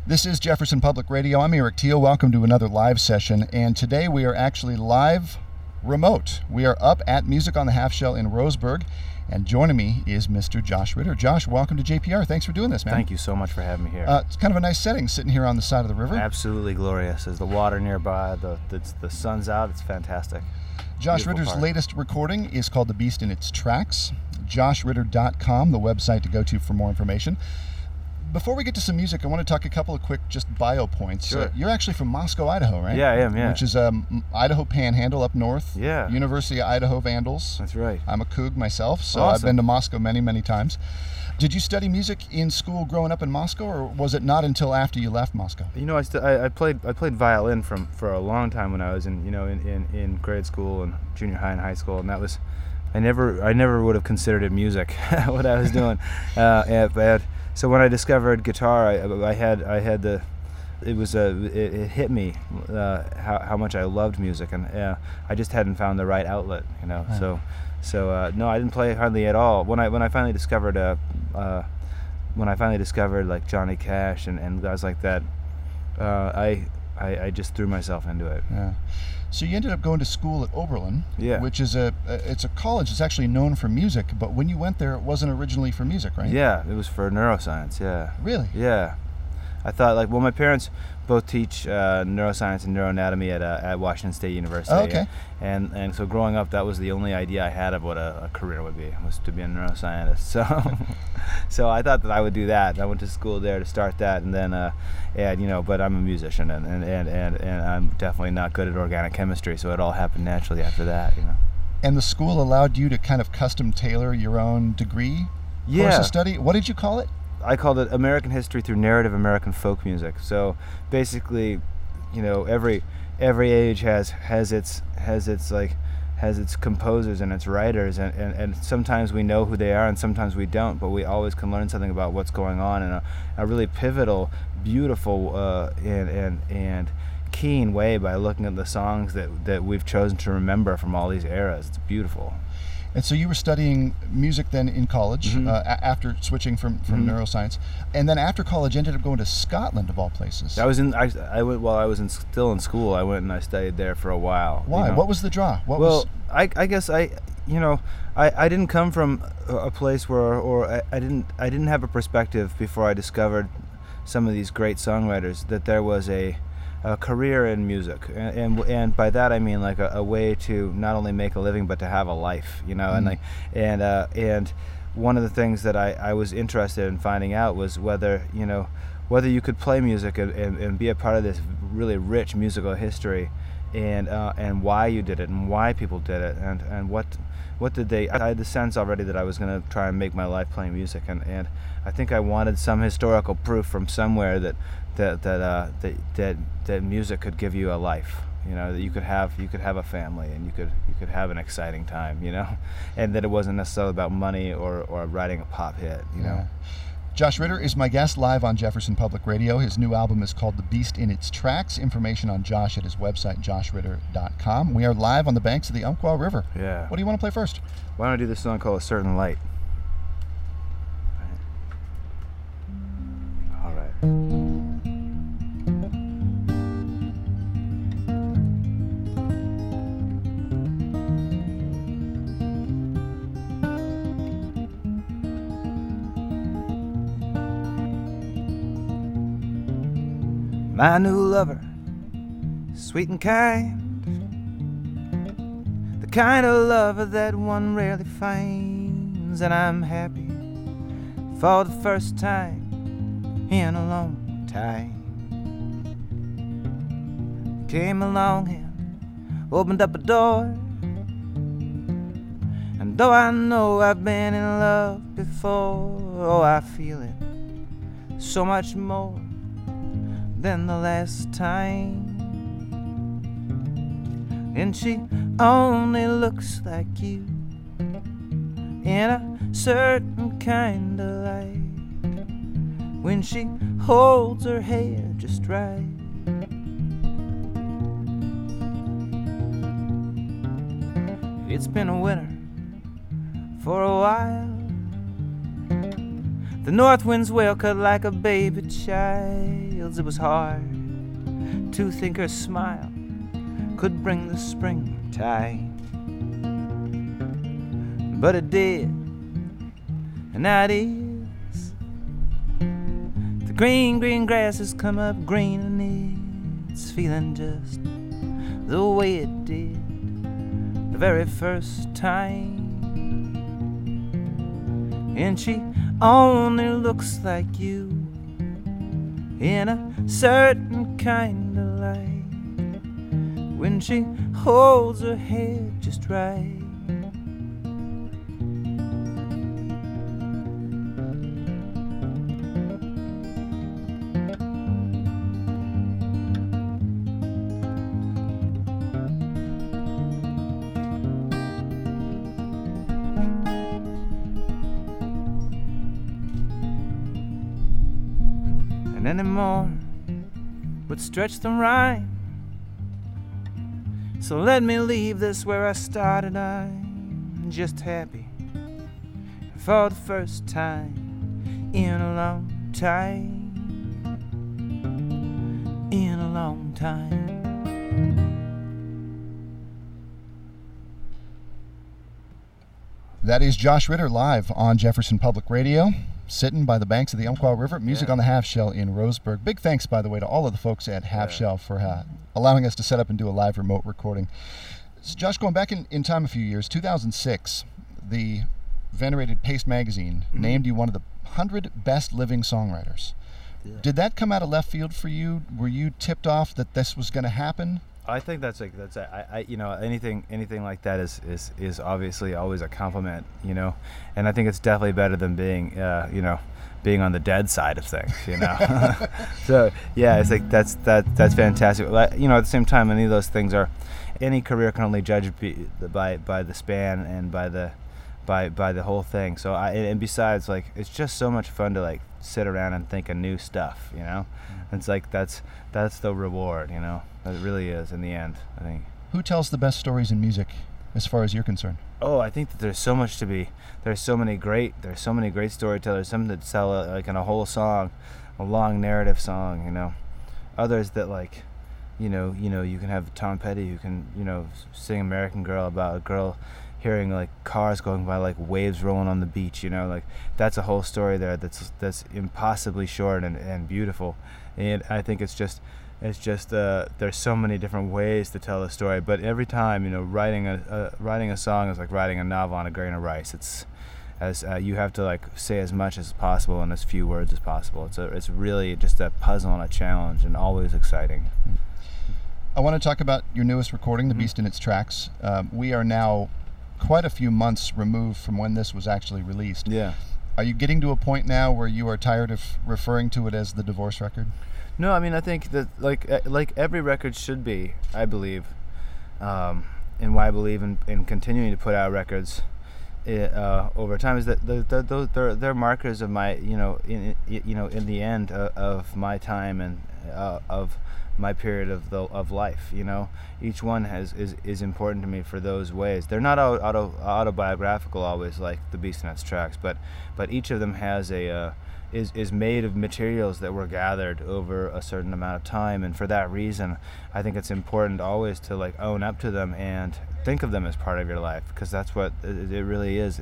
This is Jefferson Public Radio. I'm Eric Teal. Welcome to another live session. And today we are actually live remote. We are up at Music on the Half Shell in Roseburg. And joining me is Mr. Josh Ritter. Josh, welcome to JPR. Thanks for doing this, man. Thank you so much for having me here. It's kind of a nice setting, sitting here on the side of the river. Absolutely glorious. There's the water nearby, the sun's out. It's fantastic. Josh Ritter's latest recording is called The Beast in Its Tracks. JoshRitter.com, the website to go to for more information. Before we get to some music, I want to talk a couple of quick just bio points. Sure. You're actually from Moscow, Idaho, right? Yeah, I am, yeah. Which is Idaho Panhandle up north. Yeah. University of Idaho Vandals. That's right. I'm a Coug myself, so Awesome. I've been to Moscow many, many times. Did you study music in school growing up in Moscow, or was it not until after you left Moscow? You know, I played violin for a long time when I was in grade school and junior high and high school, and that was I never would have considered it music what I was doing. So when I discovered guitar, it hit me how much I loved music, and I just hadn't found the right outlet, you know. Right. So no, I didn't play hardly at all. When I finally discovered like Johnny Cash and guys like that, I just threw myself into it. Yeah. So you ended up going to school at Oberlin, Yeah. which is it's a college that's actually known for music, but when you went there, it wasn't originally for music, right? Yeah, it was for neuroscience. Yeah. Really? Yeah. I thought my parents both teach neuroscience and neuroanatomy at Washington State University. Oh, okay. And so growing up, that was the only idea I had of what a career would be, was to be a neuroscientist. So I thought that I would do that. I went to school there to start that, and then but I'm a musician, and I'm definitely not good at organic chemistry, so it all happened naturally after that, you know. And the school allowed you to kind of custom tailor your own degree course of study. What did you call it? I called it American History Through Narrative American Folk Music. So basically, you know, every age has its composers and its writers, and sometimes we know who they are and sometimes we don't, but we always can learn something about what's going on in a really pivotal, beautiful and keen way by looking at the songs that we've chosen to remember from all these eras. It's beautiful. And so you were studying music then in college, Mm-hmm. After switching from neuroscience, and then after college ended up going to Scotland of all places. I went while I was still in school. I went and I studied there for a while. Why? You know? What was the draw? I guess I didn't come from a place where I didn't have a perspective before I discovered some of these great songwriters that there was a career in music, and by that I mean like a way to not only make a living but to have a life, you know. And one of the things that I was interested in finding out was whether you could play music and be a part of this really rich musical history, and why you did it and why people did it, and what did they. I had the sense already that I was going to try and make my life playing music, and I think I wanted some historical proof from somewhere that music could give you a life, you know, that you could have a family, and you could have an exciting time, you know, and that it wasn't necessarily about money or writing a pop hit, you know. Josh Ritter is my guest live on Jefferson Public Radio. His new album is called The Beast in Its Tracks. Information on Josh at his website, JoshRitter.com. We are live on the banks of the Umpqua River. Yeah. What do you want to play first? Why don't I do this song called A Certain Light? All right. My new lover, sweet and kind, the kind of lover that one rarely finds, and I'm happy for the first time in a long time. Came along and opened up a door, and though I know I've been in love before, oh, I feel it so much more than the last time. And she only looks like you in a certain kind of light, when she holds her hair just right. It's been a winter for a while. The north wind's wail cut like a baby child's. It was hard to think her smile could bring the springtime, but it did, and now it is. The green, green grass has come up green, and it's feeling just the way it did the very first time. And she only looks like you in a certain kind of light, when she holds her head just right. And anymore would stretch the rhyme, so let me leave this where I started. I'm just happy for the first time in a long time, in a long time. That is Josh Ritter live on Jefferson Public Radio, sitting by the banks of the Umpqua River. Music on the Half Shell in Roseburg. Big thanks, by the way, to all of the folks at Half Shell for allowing us to set up and do a live remote recording. So Josh, going back in time a few years, 2006, the venerated Paste magazine named you one of the 100 best living songwriters. Yeah. Did that come out of left field for you? Were you tipped off that this was going to happen? I think anything like that is obviously always a compliment, and I think it's definitely better than being being on the dead side of things, So yeah, it's like that's fantastic. At the same time, any career can only judge by the span and by the whole thing. So and besides, like, it's just so much fun to like sit around and think of new stuff, It's like that's the reward, It really is in the end, I think. Who tells the best stories in music, as far as you're concerned? Oh, I think that there's so much to be. There's so many great storytellers. Some that tell like in a whole song, a long narrative song. Others that like, you can have Tom Petty who can sing American Girl about a girl hearing like cars going by, like waves rolling on the beach. Like that's a whole story there. That's impossibly short and beautiful. And I think it's just there's so many different ways to tell a story, but every time writing a song is like writing a novel on a grain of rice. It's you have to like say as much as possible in as few words as possible. It's really just a puzzle and a challenge, and always exciting. I want to talk about your newest recording, The Beast in Its Tracks. We are now quite a few months removed from when this was actually released. Yeah. Are you getting to a point now where you are tired of referring to it as the divorce record? No, I mean, I think that like every record should be, I believe, and why I believe in continuing to put out records over time is that they're markers of my in the end of my time and of my period of life. Each one is important to me for those ways. They're not autobiographical always, like The Beast in Its Tracks, but each of them has is made of materials that were gathered over a certain amount of time, and for that reason I think it's important always to like own up to them and think of them as part of your life, because that's what it really is.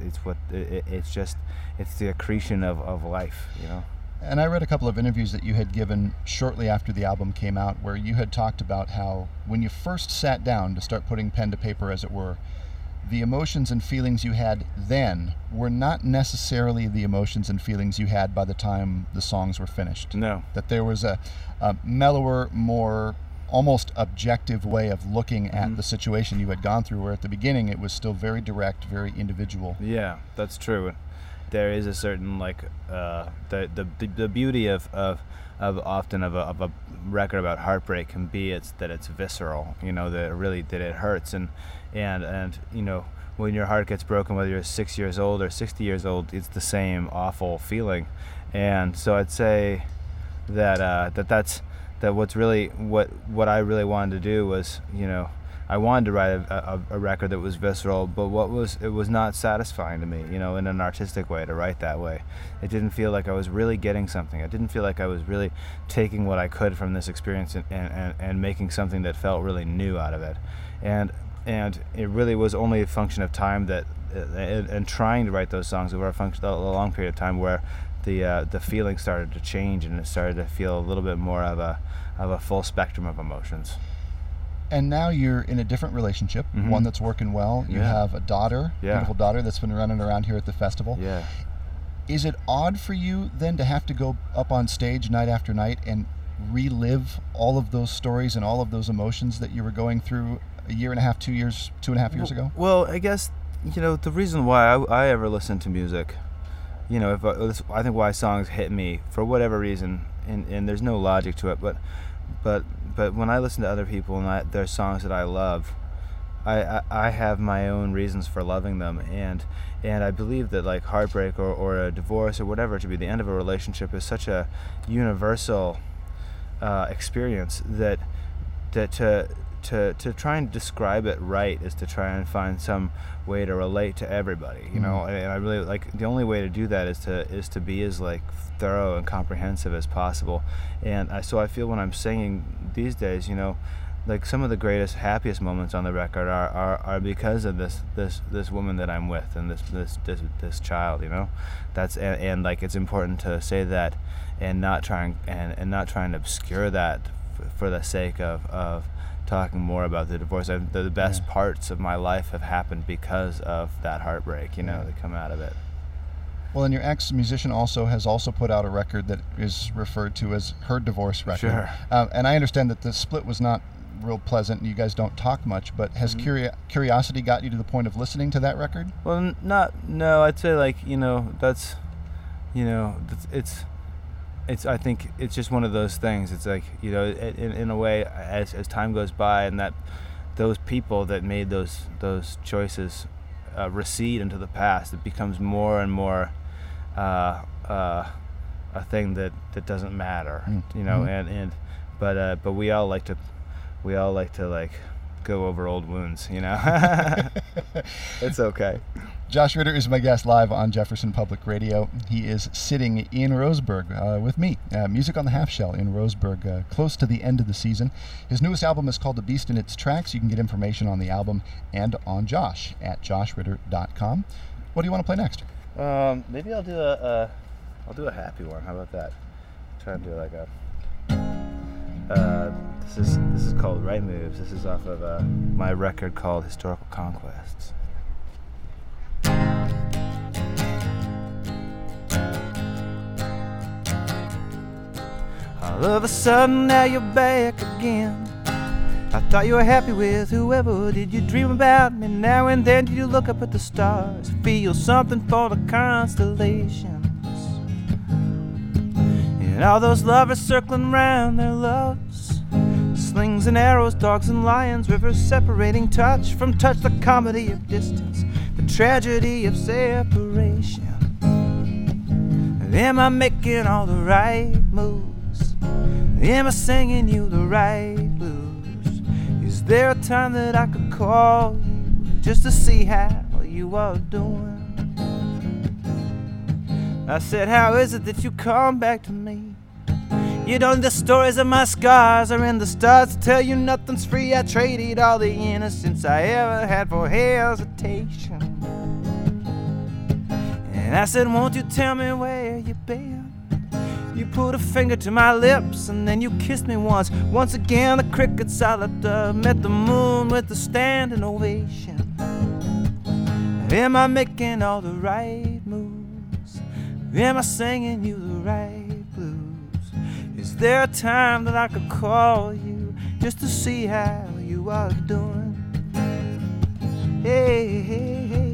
It's the accretion of life. And I read a couple of interviews that you had given shortly after the album came out, where you had talked about how when you first sat down to start putting pen to paper, as it were, the emotions and feelings you had then were not necessarily the emotions and feelings you had by the time the songs were finished. No. That there was a mellower, more almost objective way of looking at the situation you had gone through, where at the beginning it was still very direct, very individual. Yeah, that's true. There is a certain like the beauty of often of a record about heartbreak can be that it's visceral, that it hurts, and when your heart gets broken, whether you're 6 years old or 60 years old, it's the same awful feeling. And so I'd say that what's really what I really wanted to do was I wanted to write a record that was visceral, but it was not satisfying to me, in an artistic way to write that way. It didn't feel like I was really getting something. I didn't feel like I was really taking what I could from this experience and making something that felt really new out of it. And it really was only a function of time and trying to write those songs over a long period of time where the feeling started to change, and it started to feel a little bit more of a full spectrum of emotions. And now you're in a different relationship, one that's working well. You have a daughter, beautiful daughter that's been running around here at the festival. Yeah. Is it odd for you then to have to go up on stage night after night and relive all of those stories and all of those emotions that you were going through a year and a half, 2 years, 2.5 years ago? Well, I guess, the reason why I ever listen to music, I think why songs hit me for whatever reason, and there's no logic to it, but when I listen to other people and their songs that I love, I have my own reasons for loving them, and I believe that like heartbreak or a divorce or whatever to be the end of a relationship is such a universal experience that to try and describe it right is to try and find some way to relate to everybody, and I really like the only way to do that is to be as like thorough and comprehensive as possible. And so I feel when I'm singing these days, like some of the greatest, happiest moments on the record are because of this woman that I'm with and this child, that's and like it's important to say that and not trying to obscure that for the sake of talking more about the divorce. The best parts of my life have happened because of that heartbreak, that come out of it. Well, and your ex-musician has also put out a record that is referred to as her divorce record. Sure. And I understand that the split was not real pleasant and you guys don't talk much, but has curiosity got you to the point of listening to that record? Well, no, I'd say like, that's, it's I think it's just one of those things. It's like, in a way, as time goes by and that those people that made those choices recede into the past, it becomes more and more a thing that doesn't matter, but we all like to like go over old wounds, It's okay. Josh Ritter is my guest live on Jefferson Public Radio. He is sitting in Roseburg with me, Music on the Half Shell in Roseburg, close to the end of the season. His newest album is called The Beast in Its Tracks. You can get information on the album and on Josh at joshritter.com. What do you want to play next? Maybe I'll do a happy one. How about that? Try and do like this is called Right Moves. This is off of my record called Historical Conquests. All of a sudden now you're back again. I thought you were happy with whoever. Did you dream about me now and then? Did you look up at the stars, feel something for the constellations? And all those lovers circling round their loves, slings and arrows, dogs and lions, rivers separating touch from touch, the comedy of distance, the tragedy of separation. Am I making all the right moves? Am I singing you the right blues? Is there a time that I could call you just to see how you are doing? I said, how is it that you come back to me? You don't need the stories of my scars or in the stars to tell you nothing's free. I traded all the innocence I ever had for hesitation. And I said, won't you tell me where you've been? You put a finger to my lips and then you kissed me once. Once again the crickets I met the moon with a standing ovation. Am I making all the right moves? Am I singing you the right blues? Is there a time that I could call you just to see how you are doing? Hey, hey, hey.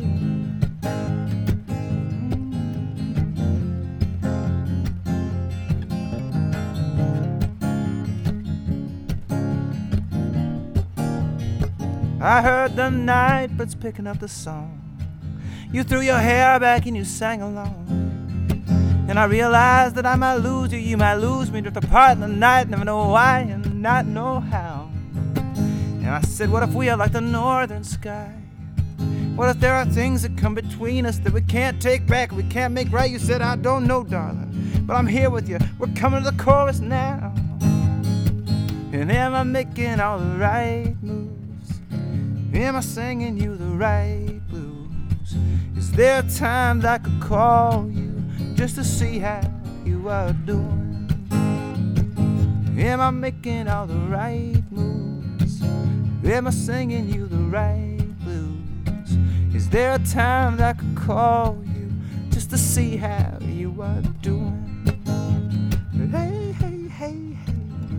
I heard the night birds picking up the song. You threw your hair back and you sang along. And I realized that I might lose you, you might lose me, drift apart in the night, never know why and not know how. And I said, what if we are like the northern sky? What if there are things that come between us that we can't take back, we can't make right? You said, I don't know, darling, but I'm here with you. We're coming to the chorus now. And am I making all the right moves? Am I singing you the right blues? Is there a time that I could call you just to see how you are doing? Am I making all the right moves? Am I singing you the right blues? Is there a time that I could call you just to see how you are doing? Hey, hey, hey, hey.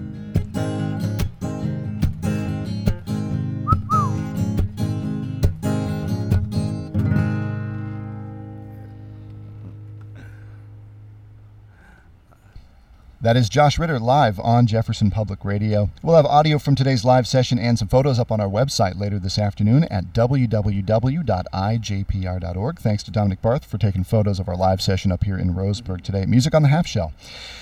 That is Josh Ritter live on Jefferson Public Radio. We'll have audio from today's live session and some photos up on our website later this afternoon at www.ijpr.org. Thanks to Dominic Barth for taking photos of our live session up here in Roseburg today. Music on the Half Shell.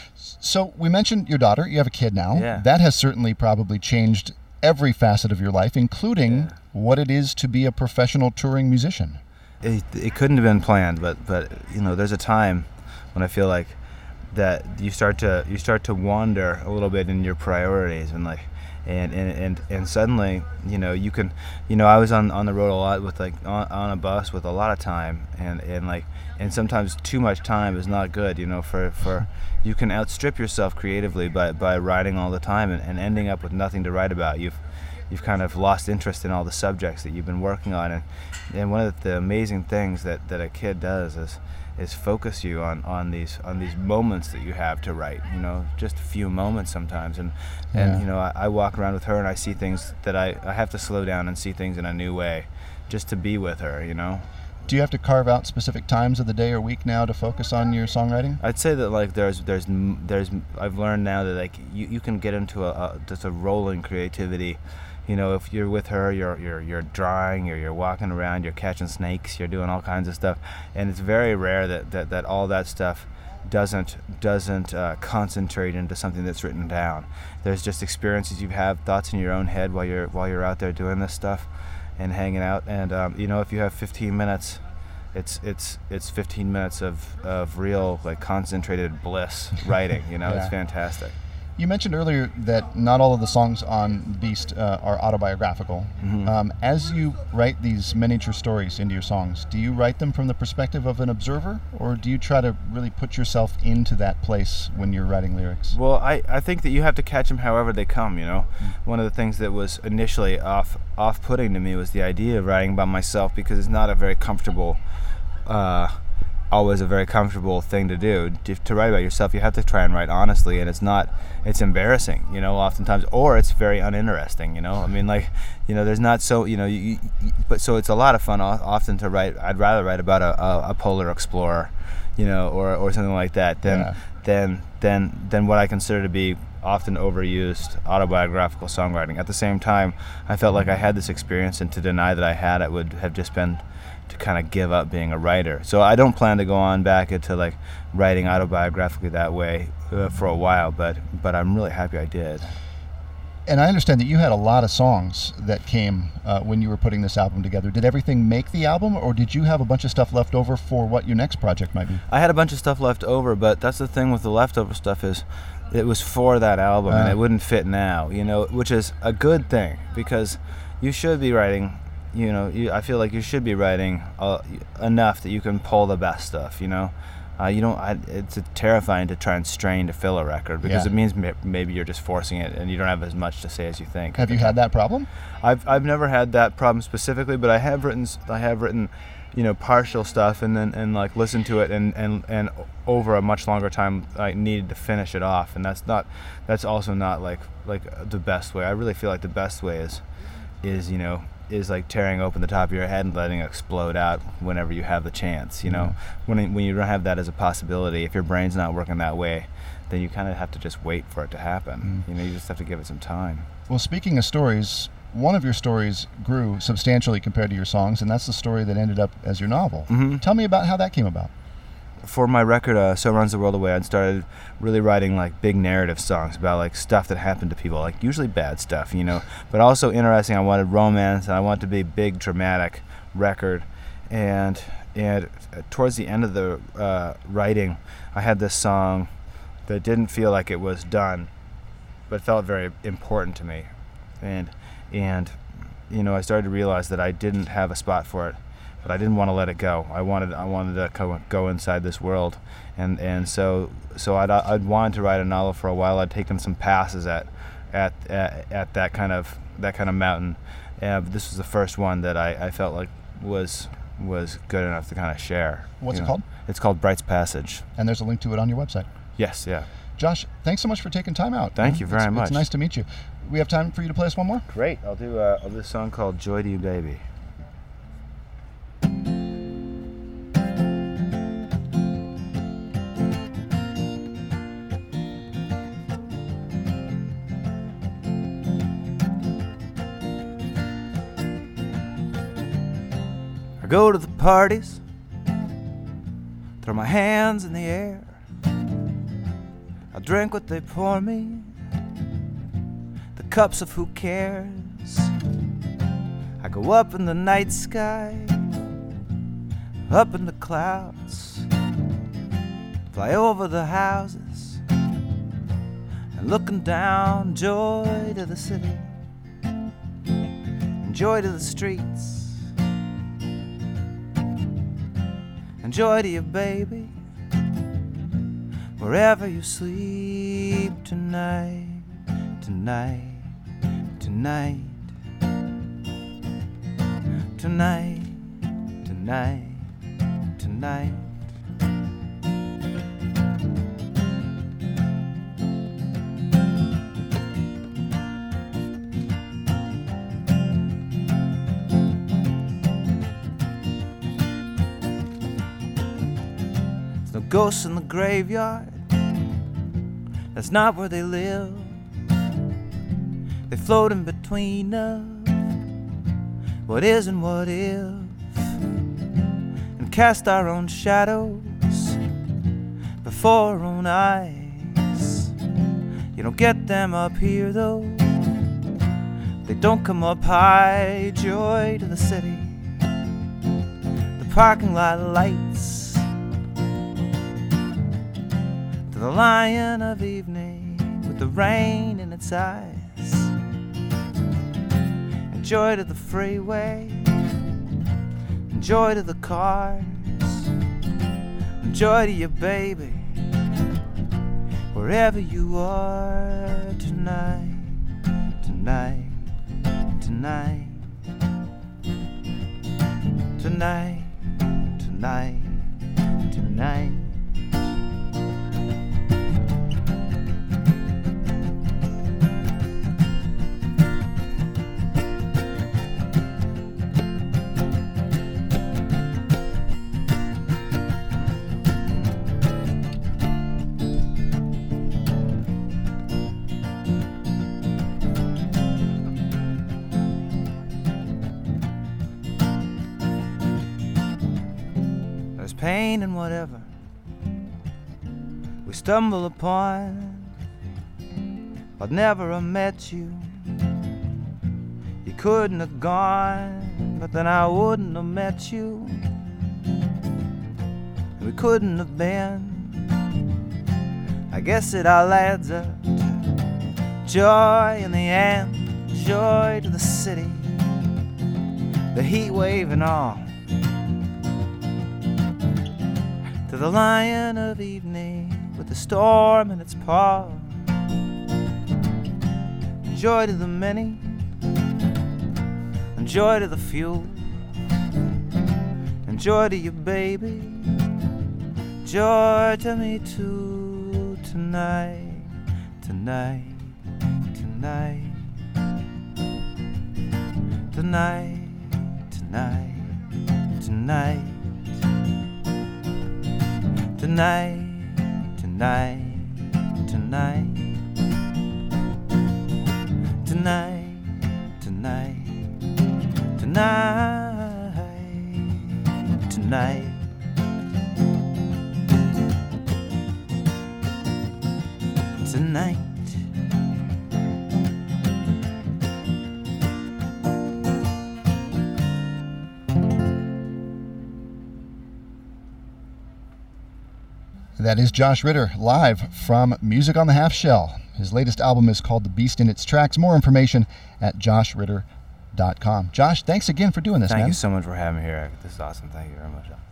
So we mentioned your daughter. You have a kid now. Yeah. That has certainly probably changed every facet of your life, including what it is to be a professional touring musician. It couldn't have been planned, but you know, there's a time when I feel like that you start to wander a little bit in your priorities, and like and suddenly, you know, you can, you know, I was on the road a lot with like on a bus with a lot of time, and sometimes too much time is not good, you know, for you can outstrip yourself creatively by writing all the time and ending up with nothing to write about. You've kind of lost interest in all the subjects that you've been working on, and one of the amazing things that a kid does is focus you on these moments that you have to write, you know, just a few moments sometimes, and you know, I walk around with her and I see things that I have to slow down and see things in a new way just to be with her, you know. Do you have to carve out specific times of the day or week now to focus on your songwriting? I'd say that like there's I've learned now that like you can get into just a rolling creativity. You know, if you're with her, you're drawing, you're walking around, you're catching snakes, you're doing all kinds of stuff, and it's very rare that all that stuff doesn't concentrate into something that's written down. There's just experiences you have, thoughts in your own head while you're out there doing this stuff and hanging out, and you know, if you have 15 minutes, it's 15 minutes of real like concentrated bliss writing. You know, It's fantastic. You mentioned earlier that not all of the songs on Beast are autobiographical. Mm-hmm. As you write these miniature stories into your songs, do you write them from the perspective of an observer, or do you try to really put yourself into that place when you're writing lyrics? Well, I think that you have to catch them however they come, you know. One of the things that was initially off-putting to me was the idea of writing about myself, because it's not a very comfortable always a very comfortable thing to do. To write about yourself, you have to try and write honestly, and it's embarrassing, you know, oftentimes, or it's very uninteresting, you know. I mean, like, you know, there's not so, you know, but so it's a lot of fun often to write. I'd rather write about a polar explorer, you know, or something like that than what I consider to be often overused autobiographical songwriting. At the same time, I felt like I had this experience, and to deny that I had it would have just been to kind of give up being a writer. So I don't plan to go on back into like writing autobiographically that way for a while, but I'm really happy I did. And I understand that you had a lot of songs that came when you were putting this album together. Did everything make the album, or did you have a bunch of stuff left over for what your next project might be? I had a bunch of stuff left over, but that's the thing with the leftover stuff is it was for that album, and it wouldn't fit now, you know, which is a good thing, because you should be writing, you know, I feel like you should be writing enough that you can pull the best stuff, you know. It's terrifying to try and strain to fill a record, because it means maybe you're just forcing it and you don't have as much to say as you think. Have you had that problem? I've never had that problem specifically, but I have written, you know, partial stuff and like listened to it and over a much longer time I needed to finish it off, and that's also not like the best way. I really feel like the best way is like tearing open the top of your head and letting it explode out whenever you have the chance, you know. When you don't have that as a possibility, if your brain's not working that way, then you kind of have to just wait for it to happen. You know, you just have to give it some time. Well, speaking of stories, one of your stories grew substantially compared to your songs, and that's the story that ended up as your novel. Mm-hmm. Tell me about how that came about. for my record, So Runs the World Away, I started really writing like big narrative songs about like stuff that happened to people, like usually bad stuff, but also interesting. I wanted romance, and I wanted to be a big dramatic record. And towards the end of the writing, I had this song that didn't feel like it was done, but felt very important to me. And I started to realize that I didn't have a spot for it, but I didn't want to let it go. I wanted to go inside this world, and so I'd wanted to write a novel for a while. I'd taken some passes at that kind of mountain. But this was the first one that I felt like was good enough to kind of share. What's it called? It's called Bright's Passage. And there's a link to it on your website. Yes, yeah. Josh, thanks so much for taking time out. Thank you very much. It's nice to meet you. We have time for you to play us one more? Great. I'll do a song called Joy to You, Baby. I go to the parties, throw my hands in the air. I drink what they pour me, the cups of who cares. I go up in the night sky, up in the clouds, fly over the houses, and looking down, joy to the city, and joy to the streets, and joy to your baby, wherever you sleep tonight, tonight, tonight, tonight, tonight, tonight. There's no ghosts in the graveyard. That's not where they live. They float in between of what is and what if, and cast our own shadows before our own eyes. You don't get them up here though, they don't come up high. Joy to the city, the parking lot lights, to the lion of evening with the rain in its eyes. And joy to the freeway, and joy to the cars, and joy to your baby, wherever you are tonight, tonight, tonight, tonight, tonight, tonight. There's pain in whatever we stumble upon. I'd never have met you, you couldn't have gone, but then I wouldn't have met you, and we couldn't have been. I guess it all adds up to joy in the end, joy to the city, the heat wave and all, to the lion of evening with the storm in its paw. And joy to the many, and joy to the few, and joy to your baby, joy to me too tonight, tonight, tonight, tonight, tonight, tonight. Tonight, tonight, tonight, tonight, tonight, tonight, tonight. That is Josh Ritter, live from Music on the Half Shell. His latest album is called The Beast in Its Tracks. More information at joshritter.com. Josh, thanks again for doing this, man. Thank you so much for having me here. This is awesome. Thank you very much.